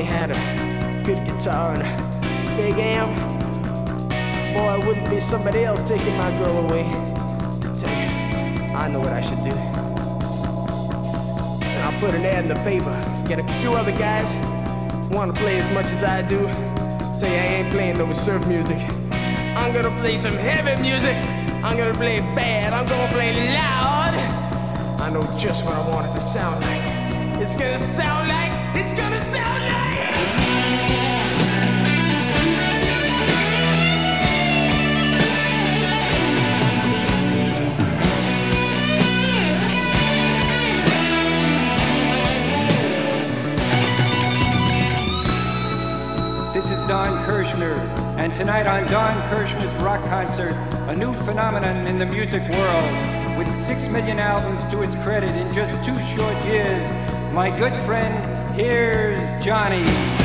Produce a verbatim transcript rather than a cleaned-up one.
only had a good guitar and a big amp, boy, it wouldn't be somebody else taking my girl away. I tell you, I know what I should do. And I'll put an ad in the paper, get a few other guys who want to play as much as I do. Tell you, I ain't playing no surf music. I'm gonna play some heavy music. I'm gonna play bad, I'm gonna play loud. I know just what I want it to sound like. It's gonna sound like, it's gonna sound like. This is Don Kirshner, and tonight on Don Kirshner's Rock Concert, a new phenomenon in the music world. With six million albums to its credit in just two short years, my good friend, here's Johnny.